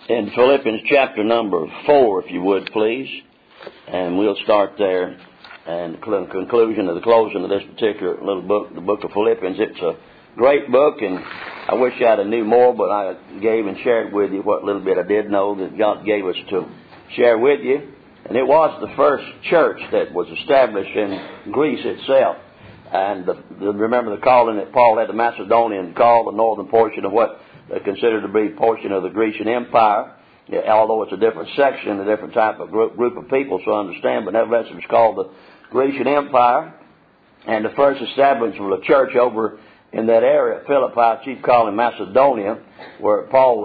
in Philippians chapter number 4, if you would, please. And we'll start there. And the conclusion of the closing of this particular little book, the book of Philippians. It's a great book, and I wish I'd have knew more, but I gave and shared with you what little bit I did know that God gave us to share with you. And it was the first church that was established in Greece itself. And remember the calling that Paul had the Macedonian call, the northern portion of what they considered to be a portion of the Grecian Empire. Yeah, although it's a different section, a different type of group of people, so I understand, but nevertheless it was called the Grecian Empire. And the first establishment of a church over in that area, Philippi, chief calling Macedonia, where Paul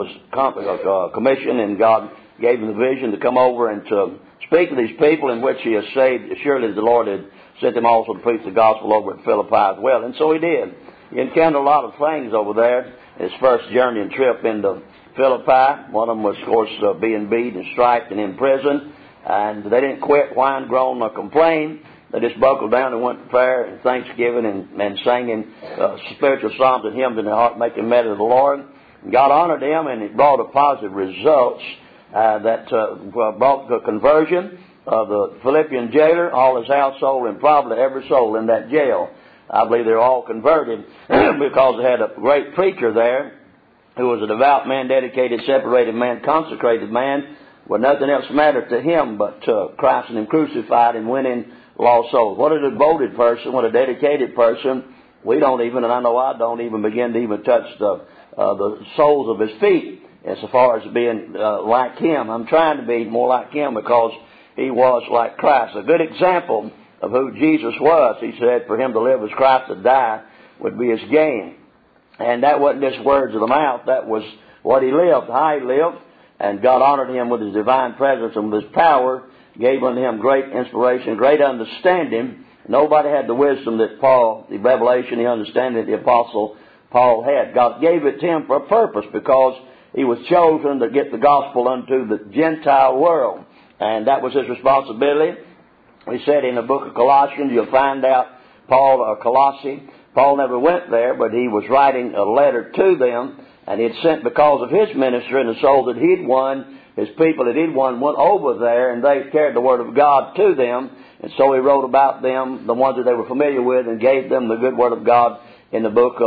was commissioned, and God gave him the vision to come over and to speak to these people, in which he has saved. Surely the Lord had sent him also to preach the gospel over at Philippi as well. And so he did. He encountered a lot of things over there. His first journey and trip into Philippi, one of them was, of course, being beat and striped and in prison. And they didn't quit, whine, groan, or complain. They just buckled down and went to prayer and thanksgiving and singing spiritual psalms and hymns in their heart, making melody to the Lord. And God honored them, and it brought a positive results that brought the conversion of the Philippian jailer, all his household, and probably every soul in that jail. I believe they're all converted because they had a great preacher there who was a devout man, dedicated, separated man, consecrated man, where nothing else mattered to him but Christ and Him crucified and winning lost souls. What a devoted person, what a dedicated person. We don't even, and I know I don't even begin to even touch the soles of his feet as far as being like him. I'm trying to be more like him because he was like Christ. A good example of who Jesus was. He said for him to live as Christ, to die would be his gain. And that wasn't just words of the mouth. That was what he lived, how he lived. And God honored him with His divine presence and with His power, gave unto him great inspiration, great understanding. Nobody had the wisdom that Paul, the revelation, the understanding that the Apostle Paul had. God gave it to him for a purpose, because he was chosen to get the gospel unto the Gentile world. And that was his responsibility. We said in the book of Colossians, you'll find out Colossae. Paul never went there, but he was writing a letter to them, and he had sent because of his ministry and the souls that he'd won, his people that he'd won went over there, and they carried the word of God to them. And so he wrote about them, the ones that they were familiar with, and gave them the good word of God in the book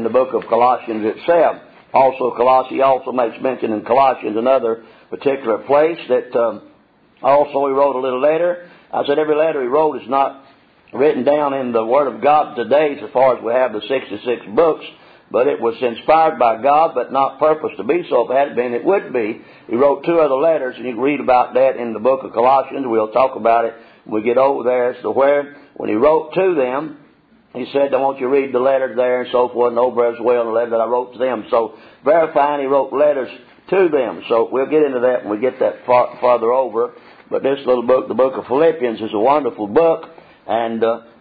of Colossians itself. Also, Colossae also makes mention in Colossians, another particular place, that also he wrote a little letter. I said every letter he wrote is not written down in the Word of God today, as far as we have the 66 books, but it was inspired by God, but not purposed to be so. If it had been, it would be. He wrote 2 other letters, and you can read about that in the book of Colossians. We'll talk about it when we get over there as to where, when he wrote to them, he said, I want you to read the letters there and so forth, and over as well, the letter that I wrote to them. So, verifying he wrote letters to them. So, we'll get into that when we get that farther over. But this little book, the book of Philippians, is a wonderful book. And,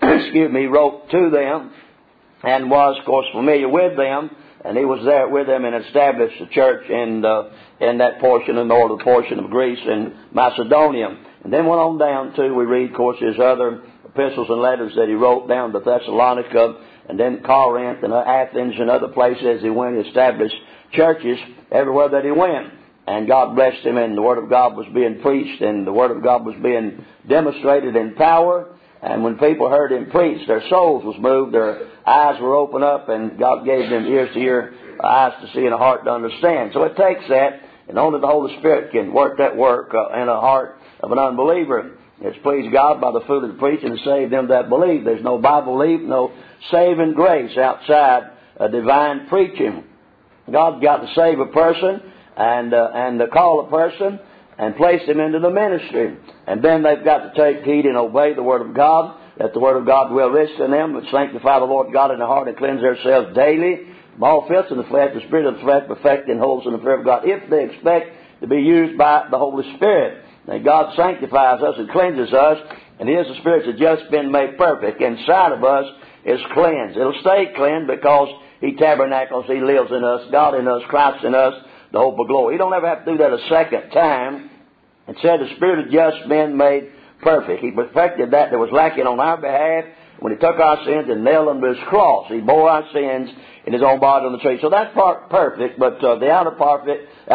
he wrote to them and was, of course, familiar with them. And he was there with them and established a church in that portion, the northern portion of Greece and Macedonia. And then went on down to, we read, of course, his other epistles and letters that he wrote down to Thessalonica, and then Corinth and Athens and other places. He went and established churches everywhere that he went. And God blessed him, and the Word of God was being preached, and the Word of God was being demonstrated in power. And when people heard him preach, their souls was moved, their eyes were opened up, and God gave them ears to hear, eyes to see, and a heart to understand. So it takes that, and only the Holy Spirit can work that work in a heart of an unbeliever. It's pleased God by the fruit of the preaching to save them that believe. There's no Bible belief, no saving grace outside divine preaching. God's got to save a person and to call a person and place them into the ministry. And then they've got to take heed and obey the Word of God, that the Word of God will rest in them, and sanctify the Lord God in their heart and cleanse themselves daily from all filth in the flesh, the spirit of the flesh, perfecting wholes in the fear of God, if they expect to be used by the Holy Spirit. Now, God sanctifies us and cleanses us, and He is the Spirit that's just been made perfect. Inside of us is cleansed. It'll stay cleansed because He tabernacles, He lives in us, God in us, Christ in us, the hope of glory. You don't ever have to do that a second time. It said the Spirit has just been made perfect. He perfected that was lacking on our behalf, when He took our sins and nailed them to His cross. He bore our sins in His own body on the tree. So that's part perfect, but the outer part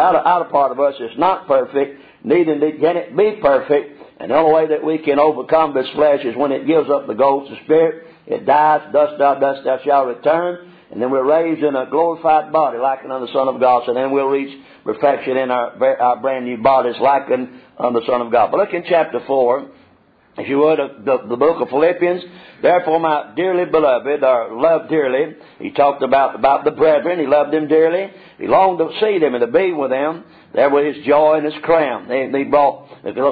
of us is not perfect, neither can it be perfect. And the only way that we can overcome this flesh is when it gives up the ghost, the spirit. It dies, dust thou shalt return. And then we're raised in a glorified body, likened unto the Son of God. So then we'll reach perfection in our brand new bodies, likened unto the Son of God. But look in chapter 4, if you would, of the book of Philippians. Therefore, my dearly beloved, or loved dearly, he talked about the brethren. He loved them dearly. He longed to see them and to be with them. There was his joy and his crown. They brought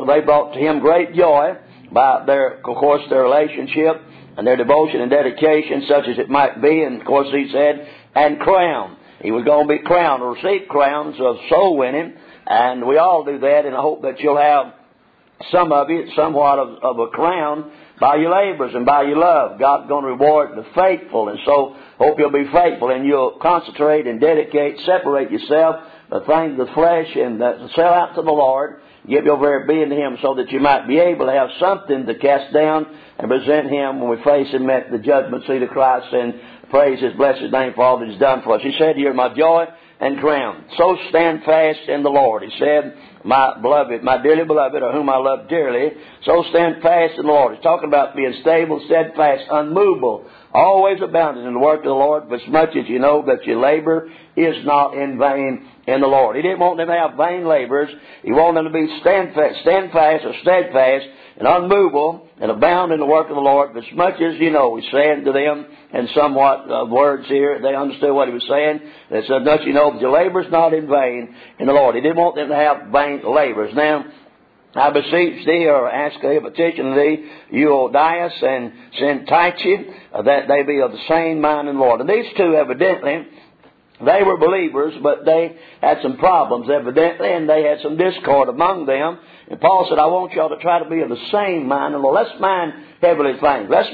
to him great joy by their relationship and their devotion and dedication, such as it might be. And of course, he said, and crown. He was going to be crowned, or receive crowns of soul winning. And we all do that, and I hope that you'll have some of you, somewhat of a crown by your labors and by your love. God's going to reward the faithful, and so hope you'll be faithful and you'll concentrate and dedicate, separate yourself, the things of the flesh, and sell out to the Lord. Give your very being to Him so that you might be able to have something to cast down and present Him when we face Him at the judgment seat of Christ and praise His blessed name for all that He's done for us. He said here, my joy and crown. So stand fast in the Lord. He said, my beloved, my dearly beloved, or whom I love dearly, so stand fast in the Lord. He's talking about being stable, steadfast, unmovable, always abounding in the work of the Lord, as much as you know that your labor is not in vain in the Lord. He didn't want them to have vain labors. He wanted them to be steadfast or steadfast and unmovable and abound in the work of the Lord, as much as you know. He's saying to them in somewhat words here, they understood what he was saying. They said, thus you know that your labor is not in vain in the Lord. He didn't want them to have vain labors. Now, I beseech thee, or ask thee, petition thee, Euodias and Syntyche, that they be of the same mind in the Lord. And these two evidently, they were believers, but they had some problems evidently, and they had some discord among them. And Paul said, I want y'all to try to be of the same mind in the Lord. Let's mind heavenly things. Let's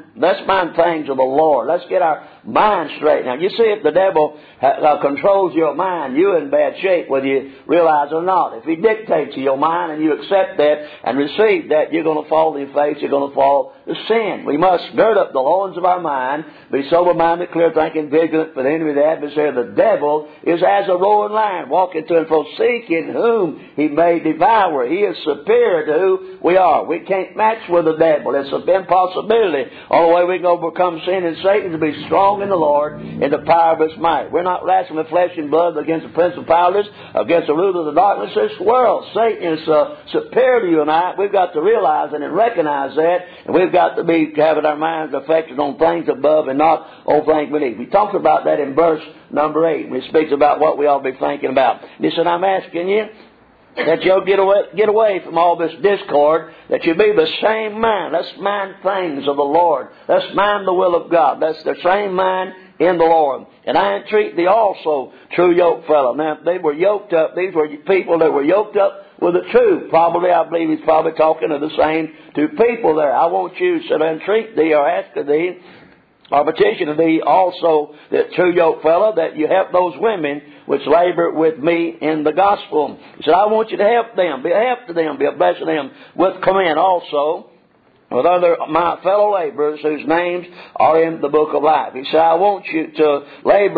mind things of the Lord. Let's get our mind straight. Now, you see, if the devil controls your mind, you're in bad shape, whether you realize it or not. If he dictates to your mind and you accept that and receive that, you're going to fall to your face. You're going to fall to sin. We must gird up the loins of our mind, be sober-minded, clear-thinking, vigilant for the enemy of the adversary. The devil is as a roaring lion, walking to and fro, seeking whom he may devour. He is superior to who we are. We can't match with the devil. It's an impossibility. Only way we can overcome sin and Satan is to be strong in the Lord in the power of His might. We're not wrestling with flesh and blood against the principalities, against the ruler of the darkness of this world. Satan is superior to you and I. We've got to realize and recognize that, and we've got to be having our minds affected on things above and not on things beneath. We talked about that in verse number 8. It speaks about what we ought to be thinking about. And he said, I'm asking you that you'll get away from all this discord, that you be the same mind. Let's mind things of the Lord. Let's mind the will of God. That's the same mind in the Lord. And I entreat thee also, true yoke fellow. Now, they were yoked up. These were people that were yoked up with the truth. Probably, I believe he's probably talking to the same two people there. I want you to entreat thee, or ask of thee, or petition of thee also, that true yoke fellow, that you help those women which labor with me in the gospel. He said, I want you to help them, be a help to them, be a blessing to them, with command also, with other my fellow laborers whose names are in the book of life. He said, I want you to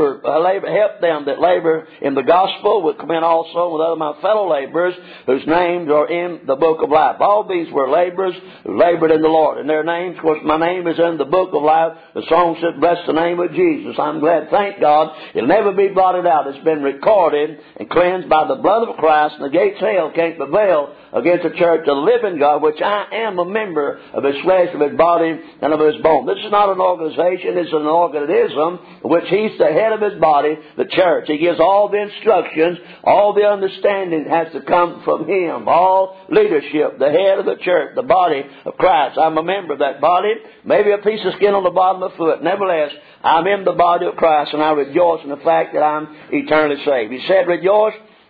help them that labor in the gospel, with command also with other my fellow laborers whose names are in the book of life. All these were laborers who labored in the Lord, and their names, of course, my name is in the book of life. The song said, bless the name of Jesus. I'm glad, thank God, it'll never be blotted out. It's been recorded and cleansed by the blood of Christ, and the gates of hell can't prevail against the church of the living God, which I am a member of His flesh, of His body, and of His bone. This is not an organization, it's an organism, which He's the head of His body, the church. He gives all the instructions, all the understanding has to come from Him. All leadership, the head of the church, the body of Christ. I'm a member of that body, maybe a piece of skin on the bottom of the foot. Nevertheless, I'm in the body of Christ, and I rejoice in the fact that I'm eternally saved. He said, rejoice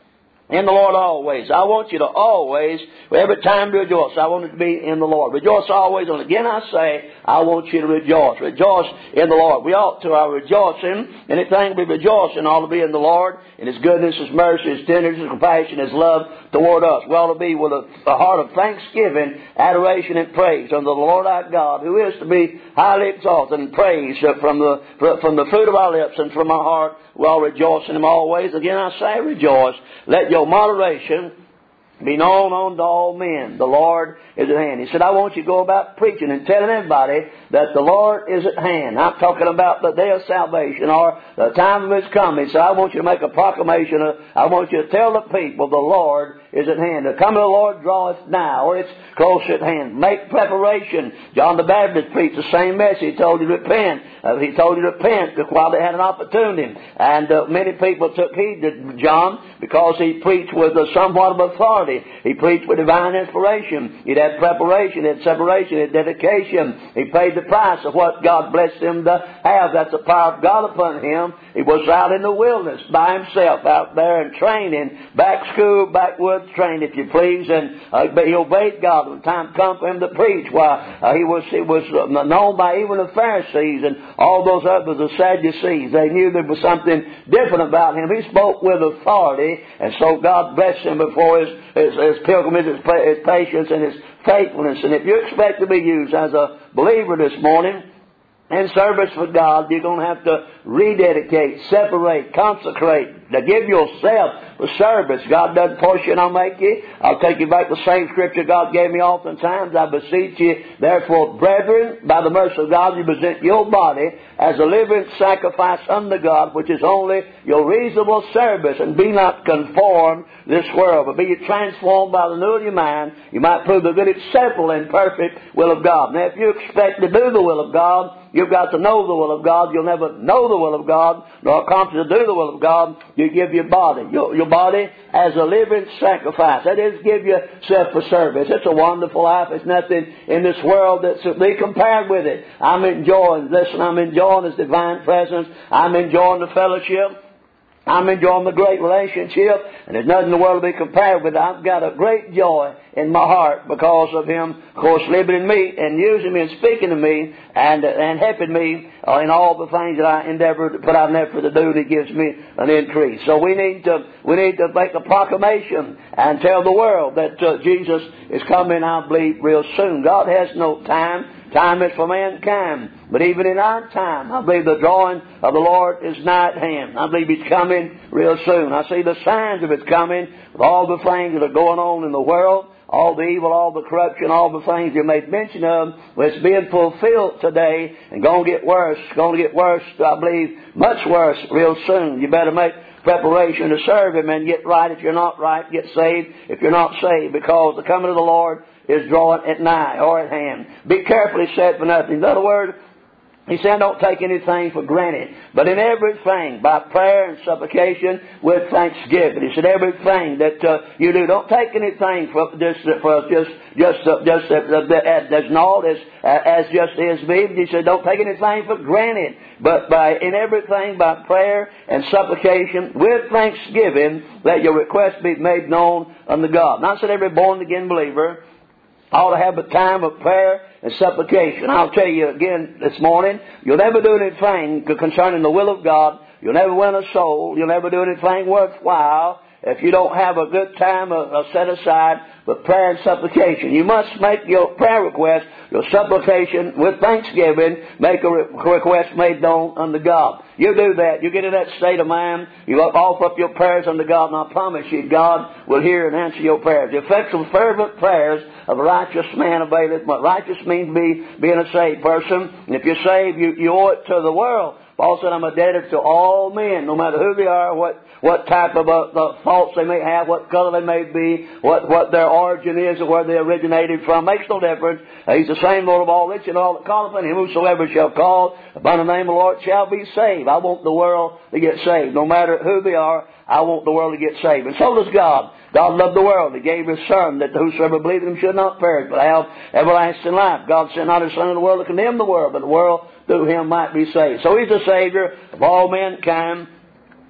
In the Lord always. I want you to always, every time to rejoice. I want it to be in the Lord. Rejoice always. And again I say, I want you to rejoice. Rejoice in the Lord. We ought to. Our rejoicing, anything we rejoice in ought to be in the Lord, in His goodness, His mercy, His tenderness, His compassion, His love toward us. We ought to be with a heart of thanksgiving, adoration, and praise unto the Lord our God, who is to be highly exalted and praised from the fruit of our lips and from our heart. We all rejoice in Him always. Again I say, rejoice. Let your moderation be known unto all men. The Lord is at hand. He said, I want you to go about preaching and telling everybody that the Lord is at hand. I'm talking about the day of salvation or the time of His coming. He said, I want you to make a proclamation. I want you to tell the people the Lord is at hand. The coming of the Lord draweth nigh, or it's close at hand. Make preparation. John the Baptist preached the same message. He told you to repent. He told you to repent while they had an opportunity. And many people took heed to John because he preached with somewhat of authority. He preached with divine inspiration. He had preparation, he had separation, he had dedication. He paid the price of what God blessed him to have. That's the power of God upon him. He was out in the wilderness by himself, out there and training, backwoods trained, if you please. And he obeyed God when time come for him to preach. He was known by even the Pharisees and all those others, the Sadducees. They knew there was something different about him. He spoke with authority, and so God blessed him before his pilgrimage, his patience, and his faithfulness. And if you expect to be used as a believer this morning in service for God, you're going to have to rededicate, separate, consecrate, to give yourself for service. God doesn't force you and I'll make you. I'll take you back to the same scripture God gave me oftentimes. I beseech you, therefore, brethren, by the mercy of God, you present your body as a living sacrifice unto God, which is only your reasonable service, and be not conformed to this world, but be you transformed by the renewing of your mind. You might prove the good, acceptable, and perfect will of God. Now, if you expect to do the will of God, you've got to know the will of God. You'll never know the will of God, nor accomplish to do the will of God. You give your body, your body as a living sacrifice. That is, give yourself for service. It's a wonderful life. There's nothing in this world that's to be compared with it. I'm enjoying His divine presence. I'm enjoying the fellowship. I'm enjoying the great relationship, and there's nothing in the world to be compared with it. I've got a great joy in my heart because of Him, of course, living in me and using me and speaking to me and helping me in all the things that I endeavor to put out an effort to do that gives me an increase. So we need to make a proclamation and tell the world that Jesus is coming, I believe, real soon. God has no time. Time is for mankind. But even in our time, I believe the drawing of the Lord is nigh at hand. I believe He's coming real soon. I see the signs of His coming with all the things that are going on in the world, all the evil, all the corruption, all the things you made mention of. Well, it's being fulfilled today and going to get worse. It's going to get worse, I believe, much worse real soon. You better make preparation to serve Him and get right if you're not right. Get saved if you're not saved, because the coming of the Lord is drawing at nigh or at hand. Be carefully said for nothing. In other words, He said, don't take anything for granted, but in everything, by prayer and supplication with thanksgiving. He said, everything that you do, don't take anything as just is me. He said, don't take anything for granted, but in everything, by prayer and supplication with thanksgiving, let your request be made known unto God. Now, I said, every born-again believer ought to have a time of prayer and supplication. I'll tell you again this morning, you'll never do anything concerning the will of God. You'll never win a soul. You'll never do anything worthwhile if you don't have a good time set aside for prayer and supplication. You must make your prayer request, your supplication with thanksgiving, make a request made known unto God. You do that, you get in that state of mind, you offer up your prayers unto God, and I promise you, God will hear and answer your prayers. The effectual fervent prayers of a righteous man availeth much. Righteous means being a saved person. And if you're saved, you owe it to the world. Paul said, I'm indebted to all men, no matter who they are, what type of faults they may have, what color they may be, what their origin is, or where they originated from. Makes no difference. He's the same Lord of all, rich and all that calleth upon Him. Whosoever shall call upon the name of the Lord shall be saved. I want the world to get saved. No matter who they are, I want the world to get saved. And so does God. God loved the world. He gave His Son, that whosoever believed in Him should not perish, but have everlasting life. God sent not His Son in the world to condemn the world, but the world through Him might be saved. So He's the Savior of all mankind.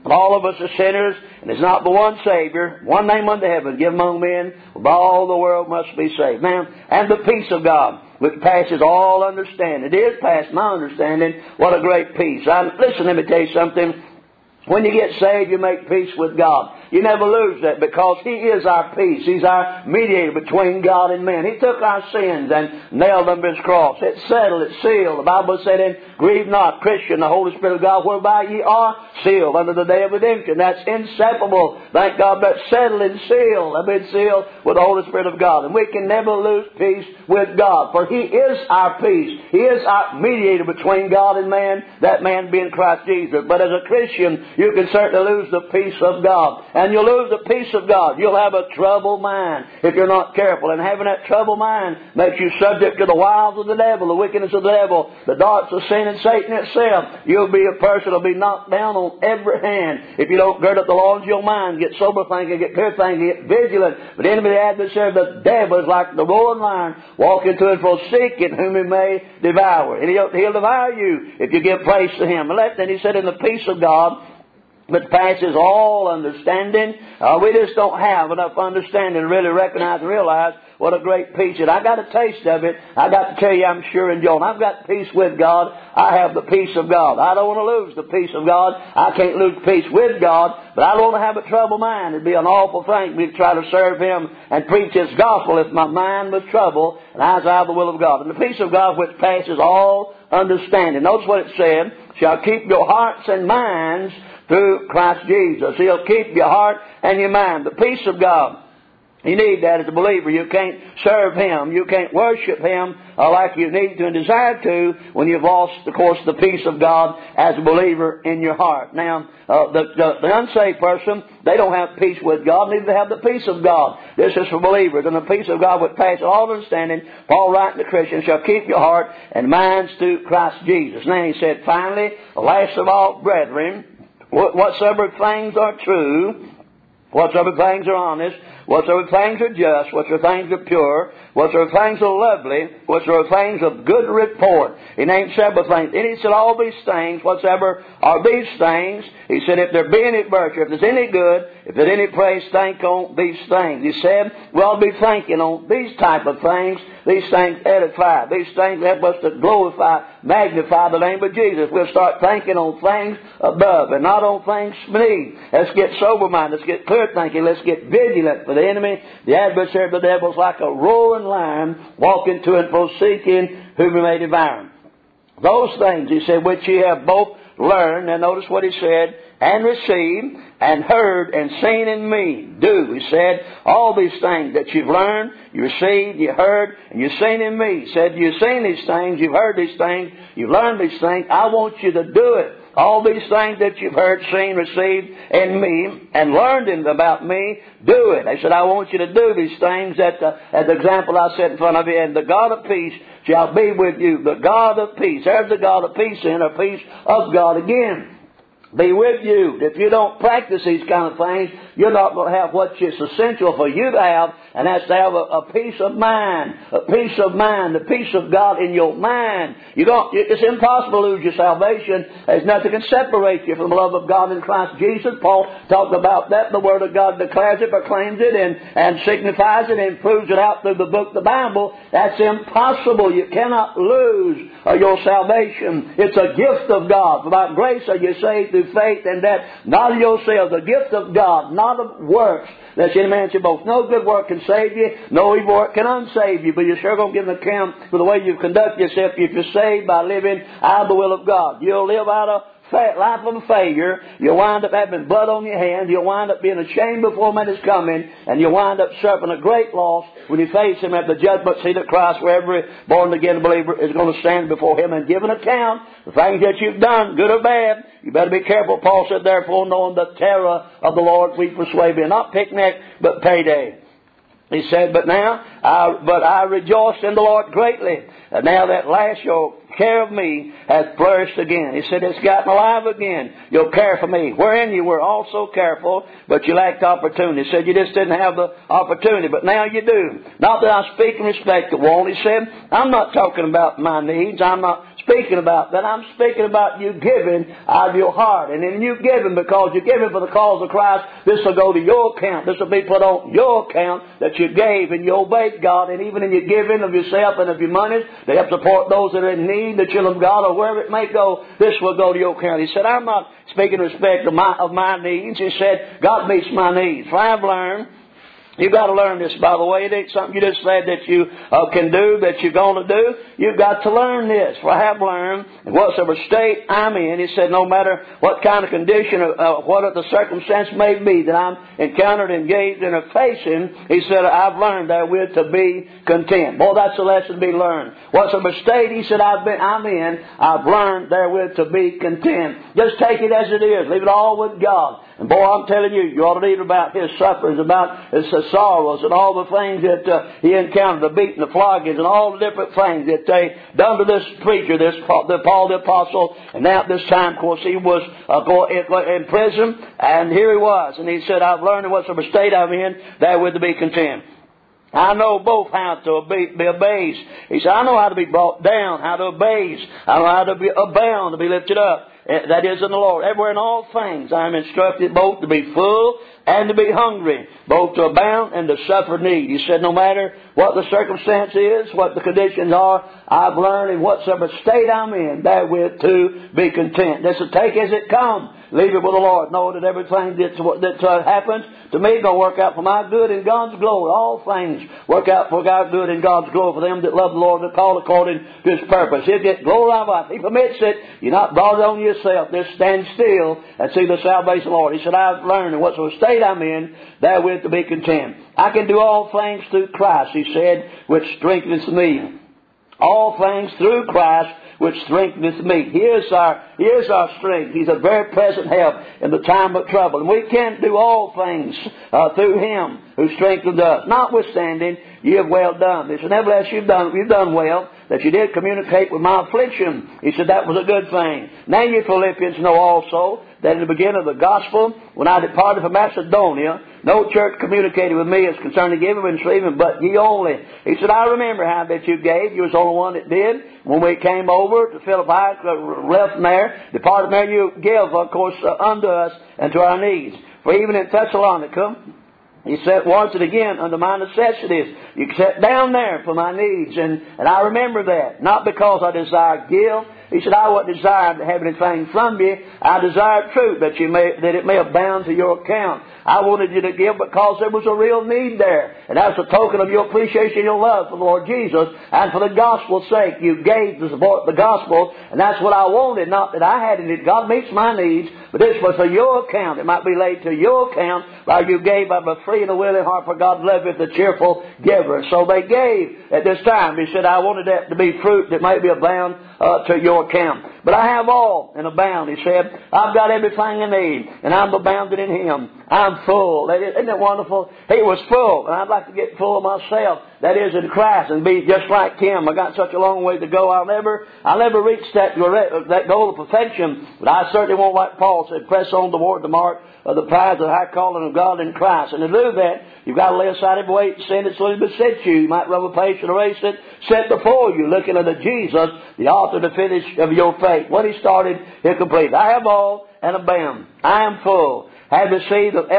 All of us are sinners, and there's not but one Savior, one name unto heaven, given among men, whereby all the world must be saved. Now, and the peace of God, which passes all understanding. It is past my understanding. What a great peace. Listen, let me tell you something. When you get saved, you make peace with God. You never lose that because He is our peace. He's our mediator between God and man. He took our sins and nailed them to His cross. It's settled. It's sealed. The Bible said in Grieve not, Christian, the Holy Spirit of God, whereby ye are sealed unto the day of redemption. That's inseparable. Thank God that's settled and sealed. I've been sealed with the Holy Spirit of God. And we can never lose peace with God. For He is our peace. He is our mediator between God and man, that man being Christ Jesus. But as a Christian, you can certainly lose the peace of God. And you'll lose the peace of God. You'll have a troubled mind if you're not careful. And having that troubled mind makes you subject to the wiles of the devil, the wickedness of the devil, the darts of sin and Satan itself. You'll be a person who'll be knocked down on every hand if you don't gird up the loins of your mind, get sober thinking, get clear thinking, get vigilant. But the enemy, the adversary, the devil is like the roaring lion, walking to and fro, seeking whom he may devour. And he'll devour you if you give place to him. And then he said, in the peace of God, which passes all understanding. We just don't have enough understanding to really recognize and realize what a great peace is. I got a taste of it. I got to tell you, I'm sure enjoying. I've got peace with God. I have the peace of God. I don't want to lose the peace of God. I can't lose peace with God, but I don't want to have a troubled mind. It'd be an awful thing for me to try to serve Him and preach His gospel if my mind was troubled and I was out of the will of God. And the peace of God which passes all understanding. Notice what it said, shall keep your hearts and minds through Christ Jesus. He'll keep your heart and your mind. The peace of God. You need that as a believer. You can't serve Him. You can't worship Him like you need to and desire to when you've lost, of course, the peace of God as a believer in your heart. Now, the unsaved person, they don't have peace with God, neither do they have the peace of God. This is for believers. And the peace of God which passes all understanding, Paul writing to Christians, shall keep your heart and minds through Christ Jesus. Now he said, finally, last of all, brethren, whatsoever things are true, whatsoever things are honest, whatsoever things are just, whatsoever things are pure, whatsoever things are lovely, whatsoever things of good report. He named several things. And he said, all these things, whatsoever are these things, he said, if there be any virtue, if there's any good, if there's any praise, think on these things. He said, we ought to be thinking on these type of things. These things edify. These things help us to glorify, magnify the name of Jesus. We'll start thinking on things above and not on things beneath. Let's get sober-minded. Let's get clear thinking. Let's get vigilant. For the enemy, the adversary of the devil, is like a roaring lion, walking to and fro, seeking whom he may devour. Those things, he said, which ye have both learned, and notice what he said, and received, and heard, and seen in me. Do, he said, all these things that you've learned, you received, you heard, and you've seen in me. He said, you've seen these things, you've heard these things, you've learned these things, I want you to do it. All these things that you've heard, seen, received in me, and learned about me, do it. They said, I want you to do these things as the example I set in front of you. And the God of peace shall be with you. The God of peace. There's the God of peace in a peace of God again. Be with you. If you don't practice these kind of things, you're not going to have what is essential for you to have, and that's to have a peace of mind. A peace of mind. The peace of God in your mind. It's impossible to lose your salvation. There's nothing can separate you from the love of God in Christ Jesus. Paul talked about that. The Word of God declares it, proclaims it, and signifies it, and proves it out through the book, the Bible. That's impossible. You cannot lose your salvation. It's a gift of God. For by grace are you saved through faith, and that not of yourselves, a gift of God, not of works, that any man should boast. No good work can save you, no evil work can unsave you, but you're sure going to give an account for the way you conduct yourself if you're saved by living out of the will of God. You'll live out of life of a failure. You'll wind up having blood on your hands. You'll wind up being ashamed before man is coming, and you'll wind up suffering a great loss when you face Him at the judgment seat of Christ, where every born-again believer is going to stand before Him and give an account for things that you've done, good or bad. You better be careful. Paul said, therefore, knowing the terror of the Lord, we persuade you. Not picnic, but payday. He said, but I rejoice in the Lord greatly. And now that last your care of me has flourished again. He said, it's gotten alive again. Your care for me, wherein you were also careful, but you lacked opportunity. He said, you just didn't have the opportunity, but now you do. Not that I speak in respect to one. He said, I'm not talking about my needs. I'm not speaking about that. I'm speaking about you giving out of your heart. And in you giving, because you're giving for the cause of Christ, this will go to your account. This will be put on your account that you gave and you obeyed God. And even in your giving of yourself and of your money to help support those that are in need, the children of God, or wherever it may go, this will go to your account. He said, I'm not speaking in respect of my needs. He said, God meets my needs. For I have learned, you've got to learn this, by the way. It ain't something you just said that you can do, that you're going to do. You've got to learn this. For I have learned, in whatsoever state I'm in, he said, no matter what kind of condition, what the circumstance may be that I'm encountered, engaged in, or facing, he said, I've learned therewith to be content. Boy, that's a lesson to be learned. Whatsoever state, he said, I'm in, I've learned therewith to be content. Just take it as it is. Leave it all with God. And boy, I'm telling you, you ought to read about his sufferings, about his sorrows, and all the things that he encountered, the beating, the floggings, and all the different things that they done to this preacher, Paul the Apostle. And now at this time, of course, he was in prison, and here he was. And he said, I've learned in whatsoever state I'm in, therewith to be content. I know both how to be abased. He said, I know how to be brought down, how to abase. I know how to be abound, to be lifted up. That is in the Lord. Everywhere in all things I am instructed both to be full and to be hungry, both to abound and to suffer need. He said, no matter what the circumstance is, what the conditions are, I've learned in whatsoever state I'm in, therewith to be content. Just to take as it comes. Leave it with the Lord. Know that everything that happens to me is going to work out for my good and God's glory. All things work out for God's good and God's glory for them that love the Lord and are called according to His purpose. He'll get glory out of life. He permits it. You're not brought it on yourself. Just stand still and see the salvation of the Lord. He said, I've learned in whatsoever state I'm in, therewith to be content. I can do all things through Christ, he said, which strengthens me. All things through Christ, which strengtheneth me. Here's our strength. He's a very present help in the time of trouble. And we can do all things through Him who strengthens us. Notwithstanding, you have well done. He said, nevertheless, you've done well, that you did communicate with my affliction. He said, that was a good thing. Now you Philippians know also that in the beginning of the gospel, when I departed from Macedonia, no church communicated with me as concerning giving and receiving, but ye only. He said, I remember how that you gave. You was the only one that did. When we came over to Philippi, left from there, departed from there, you gave, of course, unto us and to our needs. For even in Thessalonica, he said once and again, unto my necessities. You sat down there for my needs. And I remember that. Not because I desired guilt. He said, I wasn't desired to have anything from you. I desired truth, that it may abound to your account. I wanted you to give because there was a real need there. And that's a token of your appreciation and your love for the Lord Jesus. And for the gospel's sake, you gave to support the gospel. And that's what I wanted. Not that I had it. God meets my needs. But this was for your account. It might be laid to your account while you gave out of a free and a willing heart, for God loveth the cheerful giver. So they gave at this time. He said, I wanted that to be fruit that might be abound to your account. But I have all and abound, he said. I've got everything I need, and I'm abounded in Him. I'm full. Isn't that wonderful? He was full, and I'd like to get full of myself. That is in Christ, and be just like Him. I got such a long way to go. I'll never reach that goal of perfection. But I certainly won't, like Paul said, press on toward the mark of the prize of the high calling of God in Christ. And to do that, you've got to lay aside every weight and sin that slowly besets you. You might run a patient race that set before you, looking unto Jesus, the author and the finish of your faith. What He started, He'll complete. I have all and abound. I am full. Have received of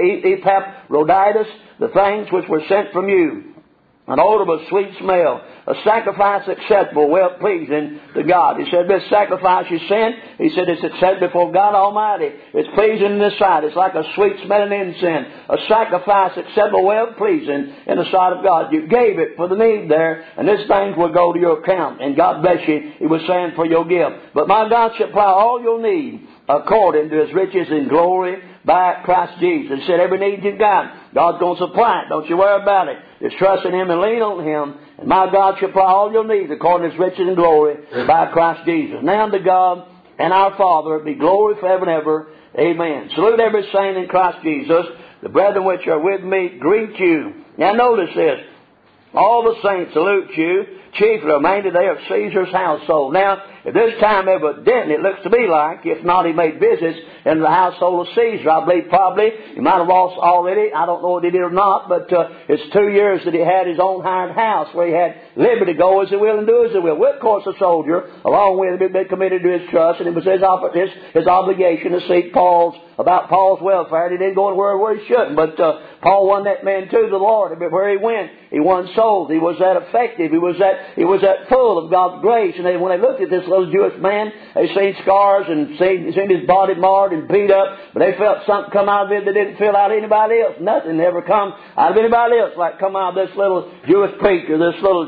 Epaphroditus the things which were sent from you, an odor of a sweet smell, a sacrifice acceptable, well pleasing to God. He said, this sacrifice you sent, he said, it's accepted before God Almighty. It's pleasing in His sight. It's like a sweet smelling incense. A sacrifice acceptable, well pleasing in the sight of God. You gave it for the need there, and this thing will go to your account. And God bless you, He was saying, for your gift. But my God shall supply all your need according to His riches in glory by Christ Jesus. He said, every need you've got, God's going to supply it. Don't you worry about it. Just trust in Him and lean on Him. And my God shall supply all your needs according to His riches and glory by Christ Jesus. Now unto God and our Father be glory forever and ever. Amen. Salute every saint in Christ Jesus. The brethren which are with me greet you. Now notice this. All the saints salute you. chiefly, mainly they of Caesar's household. Now, at this time, evidently, it looks to be like, if not, he made visits in the household of Caesar. I believe probably he might have lost already. I don't know if he did or not, but it's 2 years that he had his own hired house where he had liberty to go as he will and do as he will. Well, of course, a soldier, along with him, had been committed to his trust, and it was his obligation to seek about Paul's welfare. And he didn't go anywhere where he shouldn't, but Paul won that man to the Lord. But where he went, he won souls. He was that effective. He was that full of God's grace. And when they looked at this little Jewish man, they seen scars and seen his body marred and beat up, but they felt something come out of it that didn't feel out of anybody else. Nothing ever come out of anybody else like come out of this little Jewish preacher,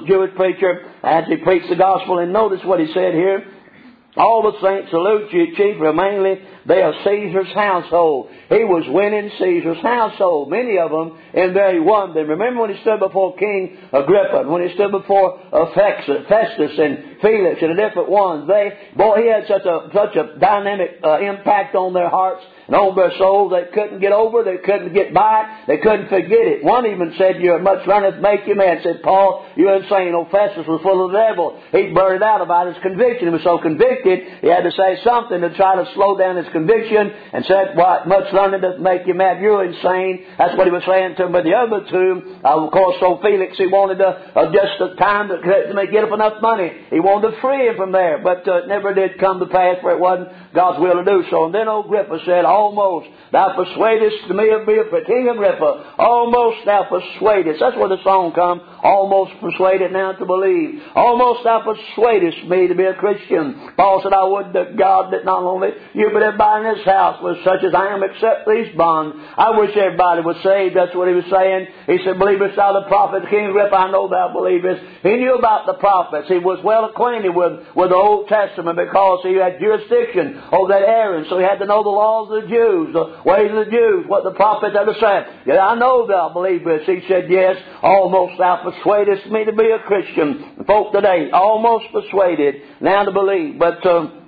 as he preached the gospel. And notice what he said here. All the saints salute you, chiefly, mainly they of Caesar's household. He was winning Caesar's household. Many of them, and there he won them. Remember when he stood before King Agrippa, when he stood before Festus and Felix and the different ones. He had such a dynamic impact on their hearts and on their souls. They couldn't get over, they couldn't get by, they couldn't forget it. One even said, "You're much learned make you mad." Said, "Paul, you're insane." Old Festus was full of the devil. He blurted out about his conviction. He was so convicted, he had to say something to try to slow down his conviction, and said, "What, much learning doesn't make you mad, you're insane." That's what he was saying to him. But the other two, of course, so Felix, he wanted just a time to get up enough money. He wanted to free him from there, but it never did come to pass, for it wasn't God's will to do so. And then Agrippa said, "Almost thou persuadest me of me, King Agrippa, almost thou persuadest." That's where the song comes. Almost persuaded now to believe. Almost thou persuadest me to be a Christian. Paul said, "I would to God that not only you, but everybody in this house was such as I am, except these bonds." I wish everybody was saved. That's what he was saying. He said, "Believest thou the prophet?" King Agrippa, "I know thou believest." He knew about the prophets. He was well acquainted with the Old Testament because he had jurisdiction over that area. So he had to know the laws of the Jews, the ways of the Jews, what the prophets had to say. "Yeah, I know thou believest." He said, "Yes, almost thou persuadest me to be a Christian." Folk today, almost persuaded now to believe. But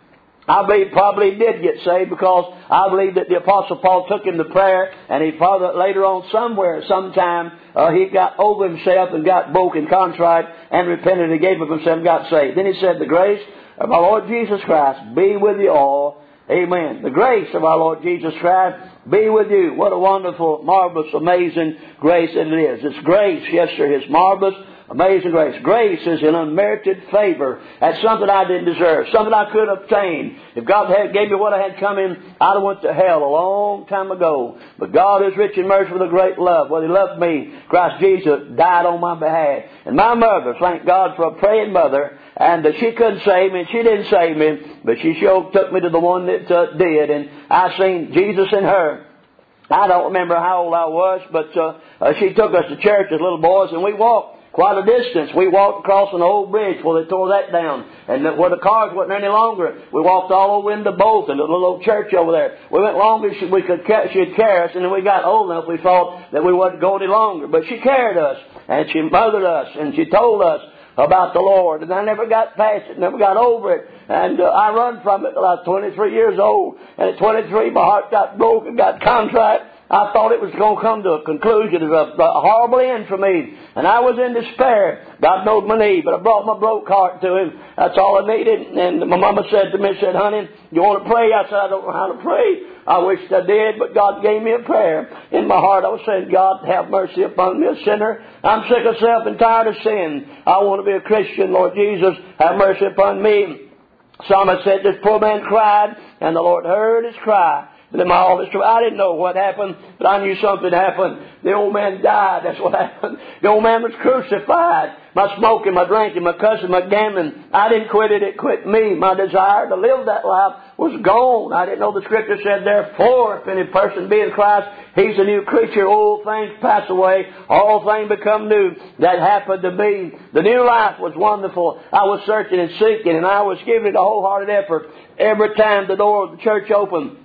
I believe probably did get saved, because I believe that the Apostle Paul took him to prayer, and he probably later on sometime, he got over himself and got broken, contrite, and repented and gave up himself and got saved. Then he said, "The grace of our Lord Jesus Christ be with you all." Amen. The grace of our Lord Jesus Christ be with you. What a wonderful, marvelous, amazing grace it is. It's grace, yes sir, His marvelous, amazing grace. Grace is an unmerited favor. That's something I didn't deserve, something I could obtain. If God gave me what I had coming, I'd have went to hell a long time ago. But God is rich in mercy with a great love. Well, He loved me. Christ Jesus died on my behalf. And my mother, thank God for a praying mother, and she couldn't save me, and she didn't save me, but she sure took me to the one that did, and I seen Jesus in her. I don't remember how old I was, but she took us to church as little boys, and we walked quite a distance. We walked across an old bridge where they tore that down, and where the cars wasn't any longer. We walked all over into Bolton, the little old church over there. We went longer as she'd carry us, and then we got old enough we thought that we wouldn't go any longer. But she carried us, and she mothered us, and she told us about the Lord, and I never got past it, never got over it, and I run from it till I was 23 years old, and at 23 my heart got broken, got contrite. I thought it was going to come to a conclusion, it was a horrible end for me, and I was in despair. God knowed my need, but I brought my broke heart to Him. That's all I needed. And my mama said to me, "Honey, you want to pray?" I said, "I don't know how to pray. I wished I did, but God gave me a prayer." In my heart I was saying, "God, have mercy upon me, a sinner. I'm sick of self and tired of sin. I want to be a Christian. Lord Jesus, have mercy upon me." Psalmist said, "This poor man cried, and the Lord heard his cry." But in my heart, I didn't know what happened, but I knew something happened. The old man died. That's what happened. The old man was crucified. My smoking, my drinking, my cussing, my gambling, I didn't quit it. It quit me. My desire to live that life was gone. I didn't know the Scripture said, "Therefore, if any person be in Christ, he's a new creature. Old things pass away. All things become new." That happened to me. The new life was wonderful. I was searching and seeking, and I was giving it a wholehearted effort. Every time the door of the church opened,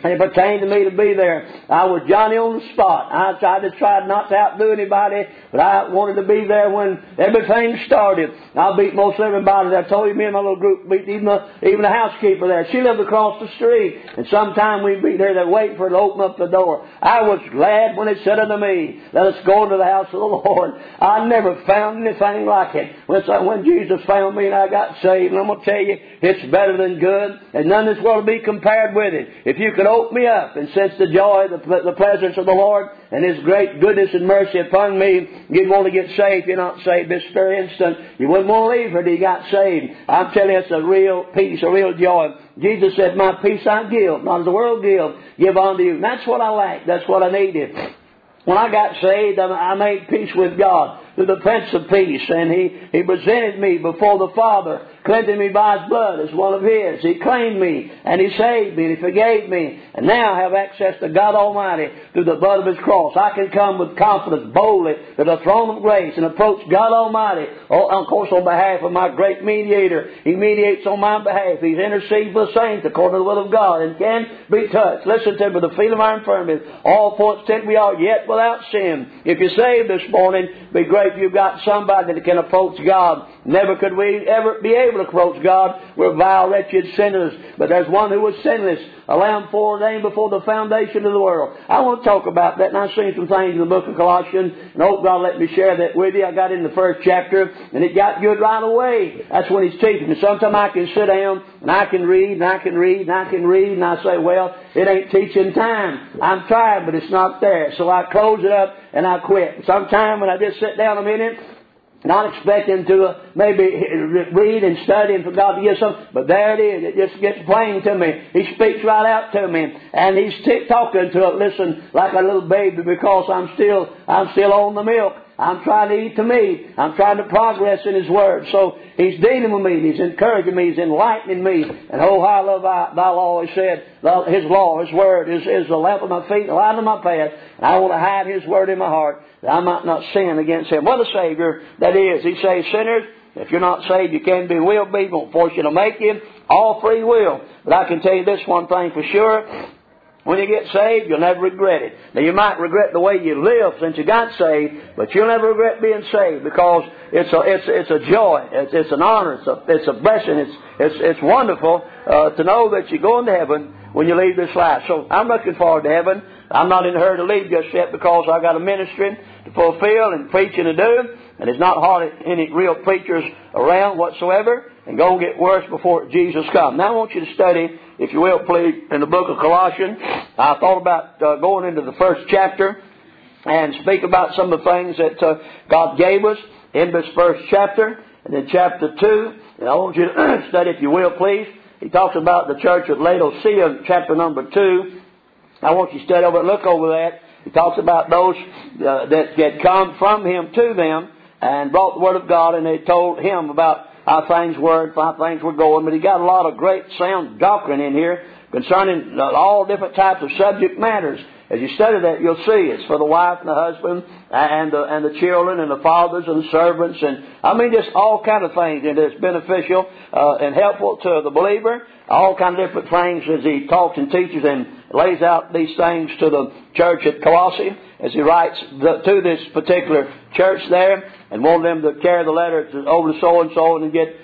And it pertained to me to be there. I was Johnny on the spot. I tried not to outdo anybody, but I wanted to be there when everything started. I beat most everybody. I told you, me and my little group beat even the housekeeper there. She lived across the street. And sometime we'd be there, they'd wait for her to open up the door. I was glad when it said unto me, let us go into the house of the Lord. I never found anything like it. When Jesus found me and I got saved, and I'm going to tell you, it's better than good. And none in this world will be compared with it. If you could open me up and sense the joy, the presence of the Lord and His great goodness and mercy upon me, you'd want to get saved. If you're not saved this very instant, you wouldn't want to leave her till you got saved. I'm telling you, it's a real peace, a real joy. Jesus said, my peace I give, not as the world give unto you. And that's what I lacked. That's what I needed. When I got saved, I made peace with God through the Prince of Peace, and He presented me before the Father, cleansing me by His blood as one of His. He claimed me, and He saved me, and He forgave me, and now I have access to God Almighty through the blood of His cross. I can come with confidence, boldly, to the throne of grace and approach God Almighty, of course on behalf of my great mediator. He mediates on my behalf. He's intercedes for the saints according to the will of God, and can be touched. Listen to me, the feet of our infirmities. All points tend we are yet without sin. If you're saved this morning, be great if you've got somebody that can approach God. Never could we ever be able to approach God. We're vile, wretched sinners. But there's one who was sinless, a lamb foreordained before the foundation of the world. I want to talk about that, and I've seen some things in the book of Colossians, and hope God let me share that with you. I got in the first chapter, and it got good right away. That's when He's teaching me. Sometimes I can sit down, and I can read, and I can read, and I can read, and I say, well, it ain't teaching time. I'm trying, but it's not there. So I close it up, and I quit. Sometime when I just sit down a minute, not expecting to maybe read and study and for God to give something, but there it is. It just gets plain to me. He speaks right out to me, and He's talking to it. Listen, like a little baby, because I'm still on the milk. I'm trying to eat the meat. I'm trying to progress in His Word. So He's dealing with me. He's encouraging me. He's enlightening me. And oh, how I love Thy law. He said, His law, His Word is a lamp of my feet, a light of my path. And I want to hide His Word in my heart, that I might not sin against Him. What a Savior that is. He says, sinners, if you're not saved, you can be, will be. Won't force you to make Him. All free will. But I can tell you this one thing for sure. When you get saved, you'll never regret it. Now, you might regret the way you lived since you got saved, but you'll never regret being saved, because it's a joy, it's an honor, it's a blessing, it's wonderful to know that you're going to heaven when you leave this life. So I'm looking forward to heaven. I'm not in a hurry to leave just yet, because I got a ministry to fulfill and preaching to do, and there's not hardly any real preachers around whatsoever, and going to get worse before Jesus comes. Now I want you to study, if you will, please, in the book of Colossians. I thought about going into the first chapter and speak about some of the things that God gave us in this first chapter. And then chapter 2, and I want you to study, if you will, please. He talks about the church at Laodicea, chapter number 2. I want you to study over and look over that. He talks about those that had come from him to them and brought the Word of God, and they told him about how things were and how things were going. But he got a lot of great sound doctrine in here concerning all different types of subject matters. As you study that, you'll see it's for the wife and the husband and the children and the fathers and the servants, and I mean just all kind of things. And it's beneficial and helpful to the believer. All kind of different things as he talks and teaches and lays out these things to the church at Colossae, as he writes to this particular church there, and wanted them to carry the letter over to so-and-so and get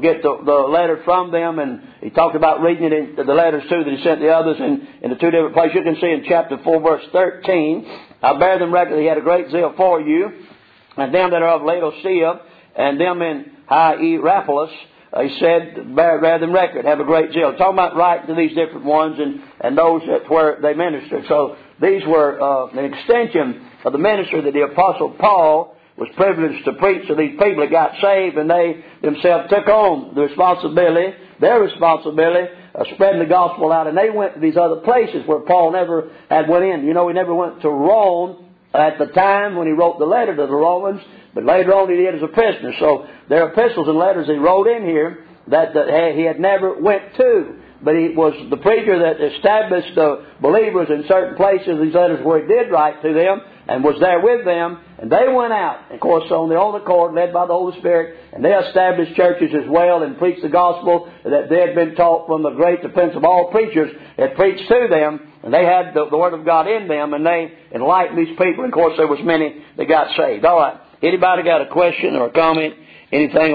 the letter from them. And he talked about reading it in the letters too that he sent the others in the two different places. You can see in chapter 4 verse 13, I bear them record, He had a great zeal for you, and them that are of Laodicea, and them in Hierapolis, he said, bear them record, have a great zeal. Talking about writing to these different ones and those that where they ministered. So these were an extension of the ministry that the Apostle Paul was privileged to preach to these people that got saved, and they themselves took on their responsibility of spreading the gospel out. And they went to these other places where Paul never had went in. You know, he never went to Rome at the time when he wrote the letter to the Romans, but later on he did as a prisoner. So there are epistles and letters he wrote in here that he had never went to. but he was the preacher that established the believers in certain places, these letters where he did write to them, and was there with them, and they went out, of course, on their own accord, led by the Holy Spirit, and they established churches as well and preached the gospel that they had been taught from the great, the prince of all preachers, had preached to them, and they had the Word of God in them, and they enlightened these people, and of course there was many that got saved. All right, anybody got a question or a comment, anything